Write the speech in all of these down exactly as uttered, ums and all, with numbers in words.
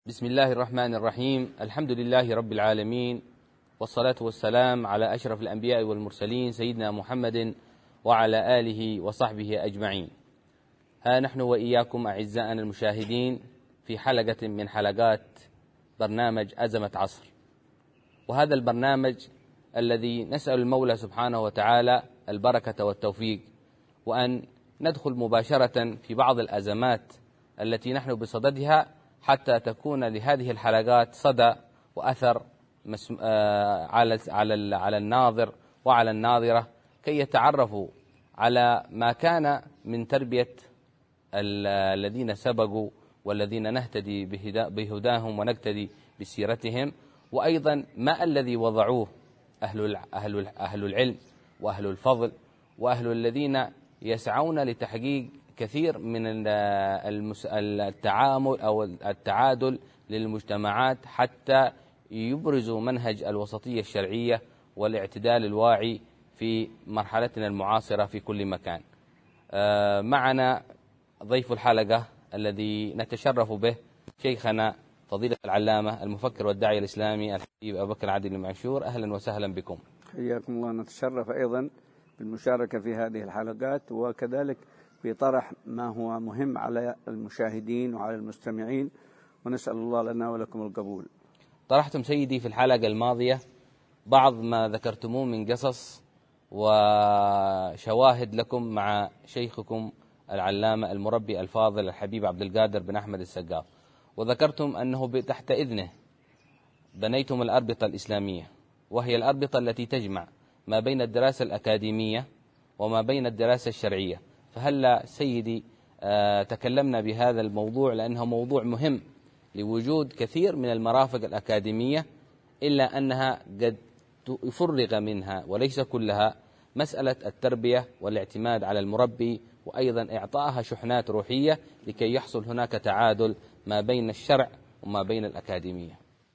بسم الله الرحمن الرحيم. الحمد لله رب العالمين، والصلاة والسلام على أشرف الأنبياء والمرسلين سيدنا محمد وعلى آله وصحبه أجمعين. ها نحن وإياكم أعزائنا المشاهدين في حلقة من حلقات برنامج أزمة عصر، وهذا البرنامج الذي نسأل المولى سبحانه وتعالى البركة والتوفيق، وأن ندخل مباشرة في بعض الأزمات التي نحن بصددها حتى تكون لهذه الحلقات صدى وأثر على على الناظر وعلى الناظرة، كي يتعرفوا على ما كان من تربية الذين سبقوا والذين نهتدي بهداهم ونقتدي بسيرتهم، وأيضا ما الذي وضعوه أهل أهل أهل العلم وأهل الفضل وأهل الذين يسعون لتحقيق كثير من التعامل أو التعادل للمجتمعات حتى يبرزوا منهج الوسطية الشرعية والاعتدال الواعي في مرحلتنا المعاصرة في كل مكان. معنا ضيف الحلقة الذي نتشرف به شيخنا فضيلة العلامة المفكر والداعية الإسلامي الحبيب أبو بكر عادل المعشور. أهلا وسهلا بكم. حياكم الله. نتشرف أيضا بالمشاركة في هذه الحلقات، وكذلك في طرح ما هو مهم على المشاهدين وعلى المستمعين، ونسأل الله لنا ولكم القبول. طرحتم سيدي في الحلقة الماضية بعض ما ذكرتموه من قصص وشواهد لكم مع شيخكم العلامة المربي الفاضل الحبيب عبد القادر بن أحمد السقاف، وذكرتم أنه تحت إذنه بنيتم الأربطة الإسلامية، وهي الأربطة التي تجمع ما بين الدراسة الأكاديمية وما بين الدراسة الشرعية. فهلا سيدي آه تكلمنا بهذا الموضوع لأنه موضوع مهم لوجود كثير من المرافق الأكاديمية، إلا أنها قد يفرغ منها وليس كلها مسألة التربية والاعتماد على المربي، وأيضا إعطائها شحنات روحية لكي يحصل هناك تعادل ما بين الشرع وما بين الأكاديمية.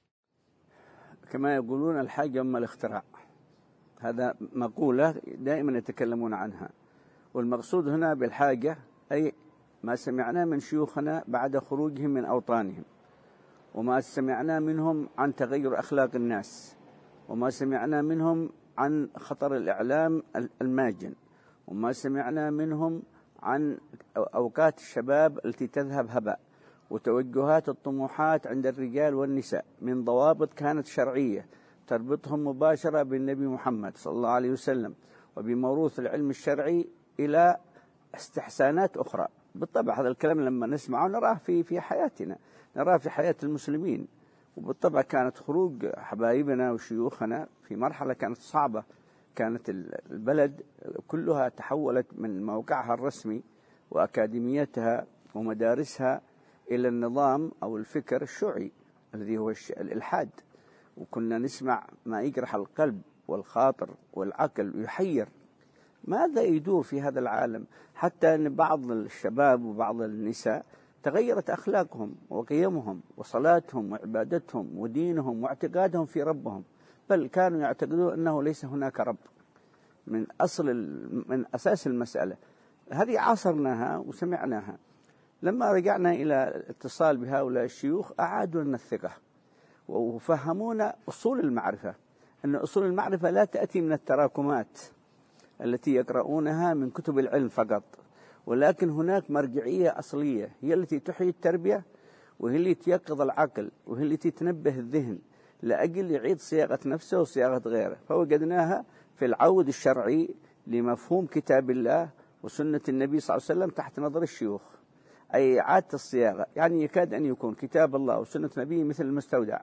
كما يقولون الحاجة أم الاختراع، هذا مقولة دائما يتكلمون عنها، والمقصود هنا بالحاجة أي ما سمعناه من شيوخنا بعد خروجهم من أوطانهم، وما سمعناه منهم عن تغير أخلاق الناس، وما سمعناه منهم عن خطر الإعلام الماجن، وما سمعناه منهم عن أوقات الشباب التي تذهب هباء، وتوجهات الطموحات عند الرجال والنساء من ضوابط كانت شرعية تربطهم مباشرة بالنبي محمد صلى الله عليه وسلم وبموروث العلم الشرعي إلى استحسانات أخرى. بالطبع هذا الكلام لما نسمعه نراه في في حياتنا، نراه في حياة المسلمين، وبالطبع كانت خروج حبايبنا وشيوخنا في مرحلة كانت صعبة، كانت البلد كلها تحولت من موقعها الرسمي وأكاديميتها ومدارسها إلى النظام أو الفكر الشيوعي الذي هو الإلحاد، وكنا نسمع ما يجرح القلب والخاطر والعقل ويحير ماذا يدور في هذا العالم، حتى أن بعض الشباب وبعض النساء تغيرت أخلاقهم وقيمهم وصلاتهم وعبادتهم ودينهم واعتقادهم في ربهم، بل كانوا يعتقدون أنه ليس هناك رب من أصل من أساس المسألة. هذه عاصرناها وسمعناها. لما رجعنا إلى اتصال بهؤلاء الشيوخ أعادوا لنا الثقة وفهمونا أصول المعرفة، أن أصول المعرفة لا تأتي من التراكمات التي يقرؤونها من كتب العلم فقط، ولكن هناك مرجعية أصلية هي التي تحيي التربية، وهي التي تيقظ العقل، وهي التي تنبه الذهن لأجل يعيد صياغة نفسه وصياغة غيره. فوجدناها في العود الشرعي لمفهوم كتاب الله وسنة النبي صلى الله عليه وسلم تحت نظر الشيوخ، أي إعادة الصياغة. يعني يكاد أن يكون كتاب الله وسنة النبي مثل المستودع،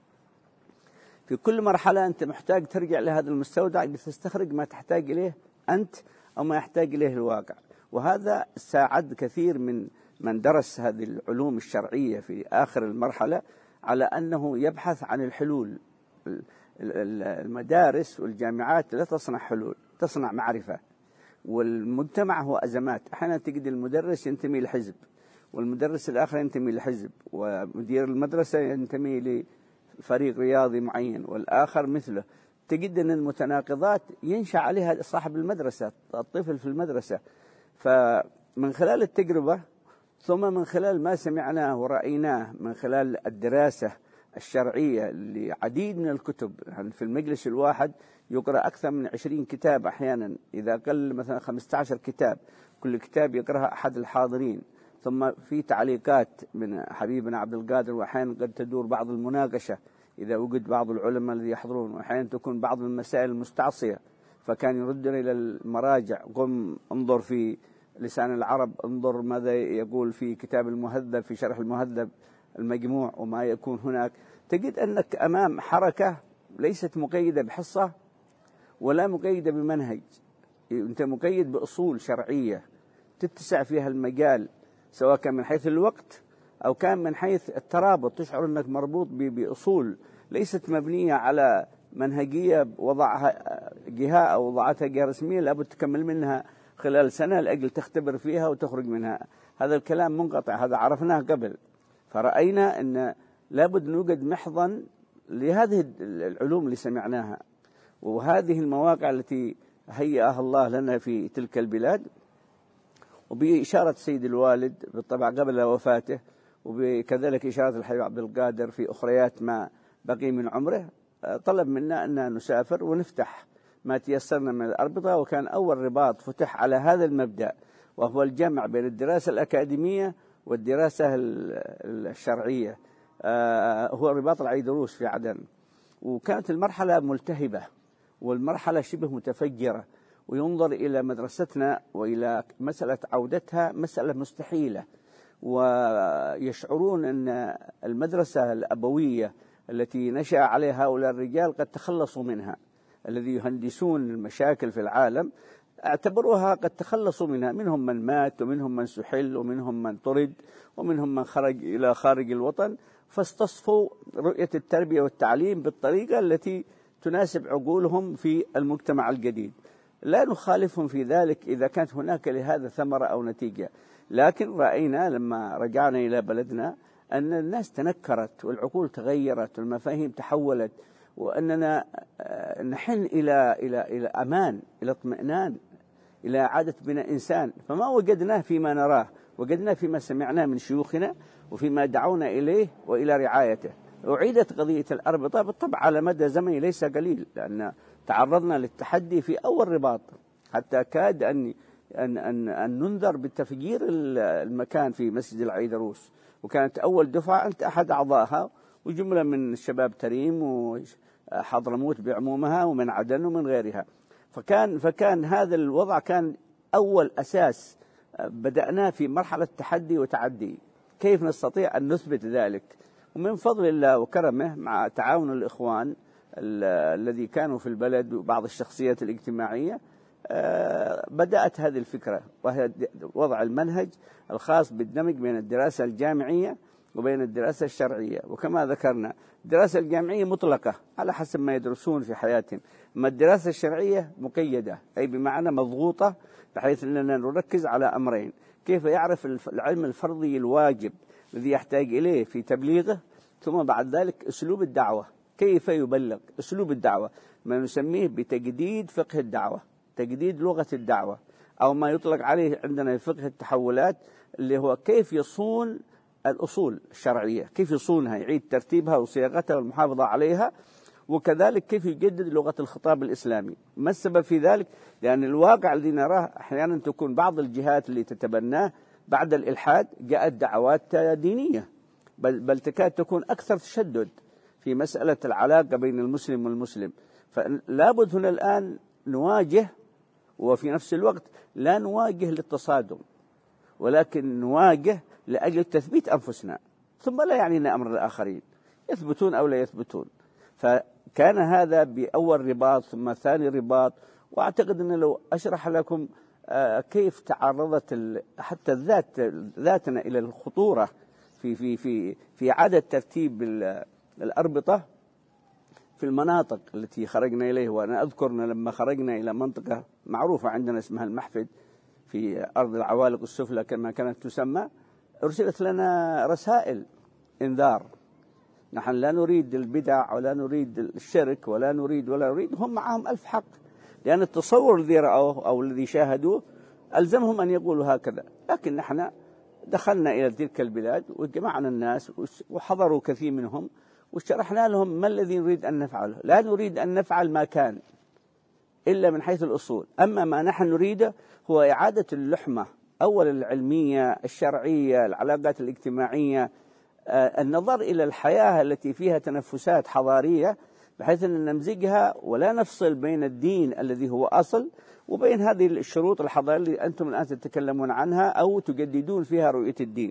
في كل مرحلة أنت محتاج ترجع لهذا المستودع لتستخرج ما تحتاج إليه أنت أو ما يحتاج إليه الواقع. وهذا ساعد كثير من من درس هذه العلوم الشرعية في آخر المرحلة على أنه يبحث عن الحلول. المدارس والجامعات لا تصنع حلول، تصنع معرفة، والمجتمع هو أزمات. أحيانا تجد المدرس ينتمي لحزب، والمدرس الآخر ينتمي لحزب، ومدير المدرسة ينتمي لفريق رياضي معين والآخر مثله. تجد أن المتناقضات ينشأ عليها صاحب المدرسة، الطفل في المدرسة. فمن خلال التجربة ثم من خلال ما سمعناه ورأيناه من خلال الدراسة الشرعية لعديد من الكتب، يعني في المجلس الواحد يقرأ أكثر من عشرين كتاب أحيانا، إذا قل مثلا خمسة عشر كتاب، كل كتاب يقرأها أحد الحاضرين، ثم في تعليقات من حبيبنا عبد القادر، وأحيانا قد تدور بعض المناقشة إذا وجد بعض العلماء الذي يحضرون، وأحيانا تكون بعض المسائل المستعصية فكان يردنا إلى المراجع، قم انظر في لسان العرب، انظر ماذا يقول في كتاب المهذب، في شرح المهذب المجموع وما يكون هناك. تجد أنك أمام حركة ليست مقيدة بحصة ولا مقيدة بمنهج، أنت مقيد بأصول شرعية تتسع فيها المجال، سواء كان من حيث الوقت أو كان من حيث الترابط، تشعر أنك مربوط بأصول ليست مبنية على منهجية وضعها جهة أو وضعتها جهة رسمية لابد تكمل منها خلال سنة لأجل تختبر فيها وتخرج منها. هذا الكلام منقطع، هذا عرفناه قبل. فرأينا أن لابد نوجد محضا لهذه العلوم اللي سمعناها وهذه المواقع التي هيئها الله لنا في تلك البلاد، وبإشارة سيد الوالد بالطبع قبل وفاته، وكذلك إشارة الحبيب عبد القادر في أخريات ما بقي من عمره، طلب منا أن نسافر ونفتح ما تيسرنا من الأربطة. وكان أول رباط فتح على هذا المبدأ، وهو الجمع بين الدراسة الأكاديمية والدراسة الشرعية، هو رباط العيدروس في عدن. وكانت المرحلة ملتهبة والمرحلة شبه متفجرة، وينظر إلى مدرستنا وإلى مسألة عودتها مسألة مستحيلة، ويشعرون أن المدرسة الأبوية التي نشأ عليها هؤلاء الرجال قد تخلصوا منها، الذي يهندسون المشاكل في العالم اعتبروها قد تخلصوا منها، منهم من مات ومنهم من سحل ومنهم من طرد ومنهم من خرج إلى خارج الوطن، فاستصفوا رؤية التربية والتعليم بالطريقة التي تناسب عقولهم في المجتمع الجديد. لا نخالفهم في ذلك إذا كانت هناك لهذا ثمرة أو نتيجة، لكن رأينا لما رجعنا إلى بلدنا أن الناس تنكرت والعقول تغيرت والمفاهيم تحولت، وأننا نحن إلى إلى إلى أمان، إلى اطمئنان، إلى إعادة بناء إنسان. فما وجدناه فيما نراه، وجدناه فيما سمعناه من شيوخنا وفيما دعونا إليه وإلى رعايته. أعيدت قضية الأربطة بالطبع على مدى زمني ليس قليل، لأن تعرضنا للتحدي في أول رباط حتى كاد أن أن أن, أن ننذر بتفجير المكان في مسجد العيدروس، وكانت أول دفعة أنت أحد أعضائها، وجملة من الشباب تريم وحضرموت بعمومها ومن عدن ومن غيرها. فكان فكان هذا الوضع كان أول أساس بدأناه في مرحلة تحدي وتعدي، كيف نستطيع أن نثبت ذلك. ومن فضل الله وكرمه مع تعاون الإخوان الذي كانوا في البلد وبعض الشخصيات الاجتماعية بدأت هذه الفكرة، وهي وضع المنهج الخاص بالدمج بين الدراسة الجامعية وبين الدراسة الشرعية. وكما ذكرنا الدراسة الجامعية مطلقة على حسب ما يدرسون في حياتهم، أما الدراسة الشرعية مقيدة، أي بمعنى مضغوطة، بحيث أننا نركز على أمرين: كيف يعرف العلم الفرضي الواجب الذي يحتاج إليه في تبليغه، ثم بعد ذلك أسلوب الدعوة، كيف يبلغ، أسلوب الدعوة، ما نسميه بتجديد فقه الدعوة، تجديد لغة الدعوة، أو ما يطلق عليه عندنا في فقه التحولات اللي هو كيف يصون الأصول الشرعية، كيف يصونها، يعيد ترتيبها وصياغتها والمحافظة عليها، وكذلك كيف يجدد لغة الخطاب الإسلامي. ما السبب في ذلك؟ لأن الواقع الذي نراه أحيانا تكون بعض الجهات اللي تتبناه بعد الإلحاد جاءت دعوات دينية، بل, بل تكاد تكون أكثر تشدد في مسألة العلاقة بين المسلم والمسلم. فلا بد هنا الآن نواجه، وفي نفس الوقت لا نواجه للتصادم، ولكن نواجه لأجل تثبيت أنفسنا، ثم لا يعنينا أمر الآخرين يثبتون أو لا يثبتون. فكان هذا بأول رباط، ثم ثاني رباط. وأعتقد أن لو أشرح لكم كيف تعرضت حتى الذات ذاتنا إلى الخطورة في في في في إعادة ترتيب الأربطة في المناطق التي خرجنا إليه. وأنا أذكرنا لما خرجنا إلى منطقة معروفة عندنا اسمها المحفد في أرض العوالق السفلى كما كانت تسمى، أرسلت لنا رسائل إنذار: نحن لا نريد البدع ولا نريد الشرك ولا نريد ولا نريد. هم معهم ألف حق، لأن التصور الذي رأوه أو الذي شاهدوه ألزمهم أن يقولوا هكذا، لكن نحن دخلنا إلى تلك البلاد وجمعنا الناس وحضروا كثير منهم وشرحنا لهم ما الذي نريد أن نفعله. لا نريد أن نفعل ما كان إلا من حيث الأصول، أما ما نحن نريده هو إعادة اللحمة أولا العلمية الشرعية العلاقات الاجتماعية، النظر إلى الحياة التي فيها تنفسات حضارية بحيث أن نمزجها ولا نفصل بين الدين الذي هو أصل وبين هذه الشروط الحضارية اللي أنتم الآن تتكلمون عنها أو تجددون فيها رؤية الدين.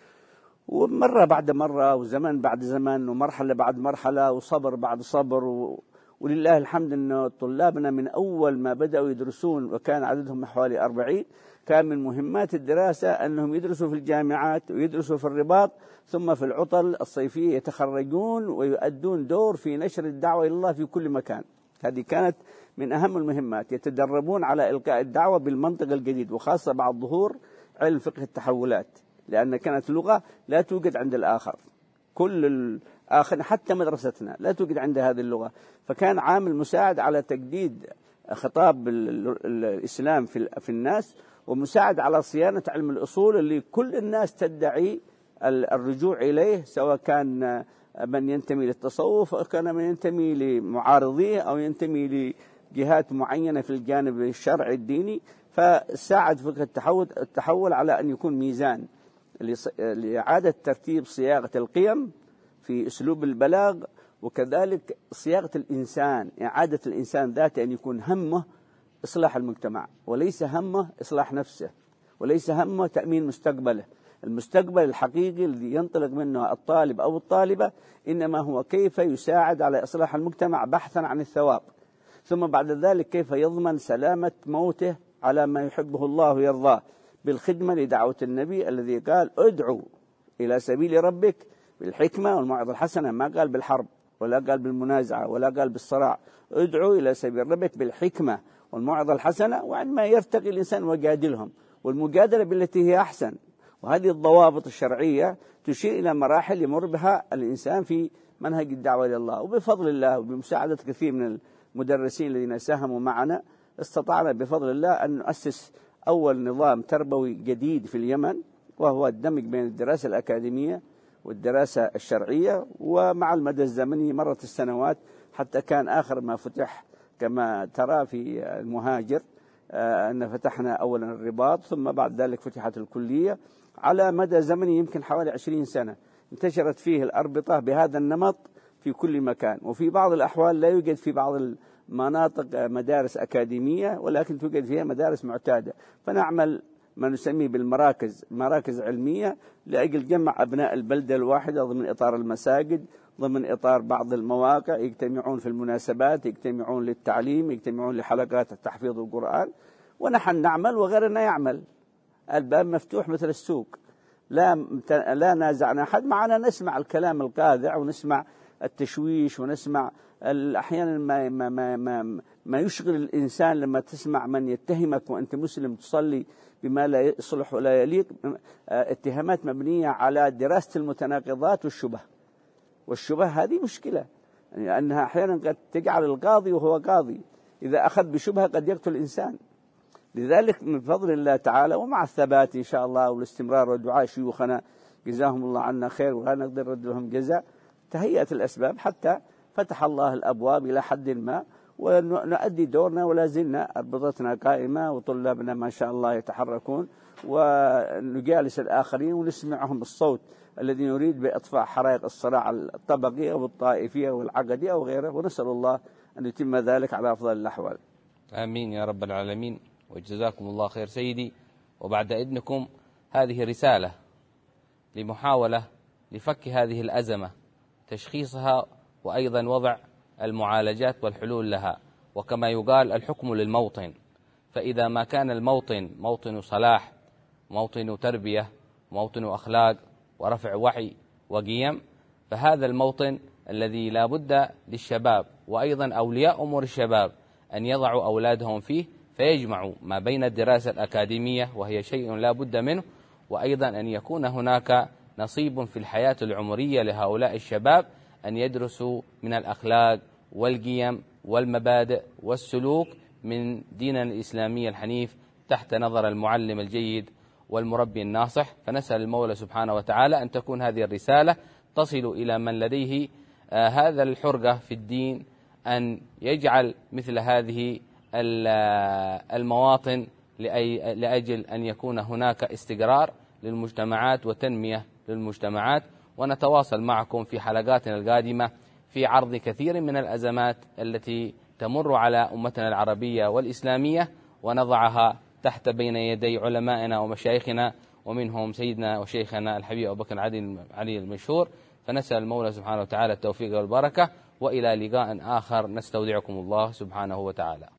ومرة بعد مرة وزمن بعد زمن ومرحلة بعد مرحلة وصبر بعد صبر و... ولله الحمد أن طلابنا من أول ما بدأوا يدرسون وكان عددهم حوالي أربعين كان من مهمات الدراسة أنهم يدرسوا في الجامعات ويدرسوا في الرباط ثم في العطل الصيفية يتخرجون ويؤدون دور في نشر الدعوة إلى الله في كل مكان. هذه كانت من أهم المهمات، يتدربون على إلقاء الدعوة بالمنطق الجديد وخاصة بعد ظهور علم فقه التحولات، لأن كانت لغة لا توجد عند الآخر، كل الآخر حتى مدرستنا لا توجد عند هذه اللغة، فكان عامل مساعد على تجديد خطاب الإسلام في الناس ومساعد على صيانة علم الأصول اللي كل الناس تدعي الرجوع إليه، سواء كان من ينتمي للتصوف أو كان من ينتمي لمعارضيه أو ينتمي لجهات معينة في الجانب الشرعي الديني. فساعد فقه التحول, التحول على أن يكون ميزان لإعادة ترتيب صياغة القيم في أسلوب البلاغ، وكذلك صياغة الإنسان، إعادة الإنسان ذاته أن يكون همه إصلاح المجتمع وليس همه إصلاح نفسه وليس همه تأمين مستقبله. المستقبل الحقيقي الذي ينطلق منه الطالب أو الطالبة إنما هو كيف يساعد على إصلاح المجتمع بحثا عن الثواب، ثم بعد ذلك كيف يضمن سلامة موته على ما يحبه الله ويرضاه بالخدمة لدعوة النبي الذي قال ادعوا إلى سبيل ربك بالحكمة والموعظة الحسنة، ما قال بالحرب ولا قال بالمنازعة ولا قال بالصراع، ادعوا إلى سبيل ربك بالحكمة والموعظة الحسنة، وعندما يرتقي الإنسان وجادلهم، والمجادلة بالتي هي أحسن. وهذه الضوابط الشرعية تشير إلى مراحل يمر بها الإنسان في منهج الدعوة إلى الله. وبفضل الله وبمساعدة كثير من المدرسين الذين ساهموا معنا استطعنا بفضل الله أن نؤسس أول نظام تربوي جديد في اليمن، وهو الدمج بين الدراسة الأكاديمية والدراسة الشرعية. ومع المدى الزمني مرت السنوات حتى كان آخر ما فتح كما ترى في المهاجر أن فتحنا أولا الرباط ثم بعد ذلك فتحت الكلية. على مدى زمني يمكن حوالي عشرين سنة انتشرت فيه الأربطة بهذا النمط في كل مكان، وفي بعض الأحوال لا يوجد في بعض المناطق مدارس أكاديمية ولكن توجد فيها مدارس معتادة، فنعمل ما نسميه بالمراكز، مراكز علمية لأجل جمع أبناء البلدة الواحدة ضمن إطار المساجد، ضمن إطار بعض المواقع، يجتمعون في المناسبات، يجتمعون للتعليم، يجتمعون لحلقات تحفيظ القرآن، ونحن نعمل وغيرنا يعمل. الباب مفتوح مثل السوق، لا لا نازعنا أحد، معنا نسمع الكلام القاذع ونسمع التشويش ونسمع أحيانا ما, ما, ما, ما, ما يشغل الإنسان لما تسمع من يتهمك وأنت مسلم تصلي بما لا يصلح ولا يليق، اتهامات مبنية على دراسة المتناقضات والشبه، والشبه هذه مشكلة، يعني أنها أحيانا قد تجعل القاضي وهو قاضي إذا أخذ بشبهة قد يقتل الإنسان. لذلك من فضل الله تعالى ومع الثبات إن شاء الله والاستمرار ودعاء شيوخنا جزاهم الله عنا خير ولا نقدر نرد لهم جزاء، تهيأت الأسباب حتى فتح الله الأبواب إلى حد ما، ونؤدي دورنا ولا زلنا أربطتنا قائمة وطلابنا ما شاء الله يتحركون، ونجالس الآخرين ونسمعهم الصوت الذي نريد بإطفاء حرائق الصراع الطبقي أو الطائفية والعقدي أو غيره، ونسأل الله أن يتم ذلك على أفضل الأحوال. آمين يا رب العالمين، وجزاكم الله خير سيدي. وبعد إذنكم هذه رسالة لمحاولة لفك هذه الأزمة، تشخيصها وأيضا وضع المعالجات والحلول لها. وكما يقال الحكم للموطن، فإذا ما كان الموطن موطن صلاح، موطن تربية، موطن أخلاق ورفع وعي وقيم، فهذا الموطن الذي لا بد للشباب وأيضا أولياء أمور الشباب أن يضعوا أولادهم فيه، فيجمعوا ما بين الدراسة الأكاديمية وهي شيء لا بد منه، وأيضا أن يكون هناك نصيب في الحياة العمرية لهؤلاء الشباب أن يدرسوا من الأخلاق والقيم والمبادئ والسلوك من ديننا الإسلامي الحنيف تحت نظر المعلم الجيد والمربي الناصح. فنسأل المولى سبحانه وتعالى أن تكون هذه الرسالة تصل إلى من لديه آه هذا الحرقة في الدين، أن يجعل مثل هذه المواطن لأجل أن يكون هناك استقرار للمجتمعات وتنمية للمجتمعات. ونتواصل معكم في حلقاتنا القادمة في عرض كثير من الأزمات التي تمر على أمتنا العربية والإسلامية، ونضعها تحت بين يدي علمائنا ومشايخنا، ومنهم سيدنا وشيخنا الحبيب أبو بكر علي المشهور. فنسأل المولى سبحانه وتعالى التوفيق والبركة، وإلى لقاء آخر نستودعكم الله سبحانه وتعالى.